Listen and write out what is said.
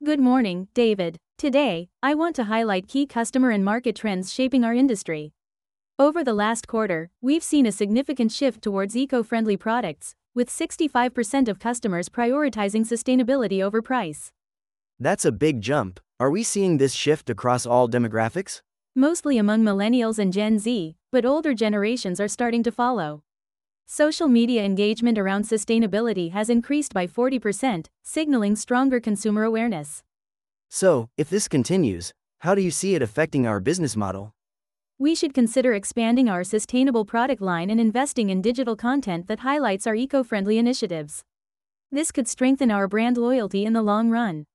Good morning, David. Today, I want to highlight key customer and market trends shaping our industry. Over the last quarter, we've seen a significant shift towards eco-friendly products, with 65% of customers prioritizing sustainability over price. That's a big jump. Are we seeing this shift across all demographics? Mostly among millennials and Gen Z, but older generations are starting to follow. Social media engagement around sustainability has increased by 40%, signaling stronger consumer awareness. So, if this continues, how do you see it affecting our business model? We should consider expanding our sustainable product line and investing in digital content that highlights our eco-friendly initiatives. This could strengthen our brand loyalty in the long run.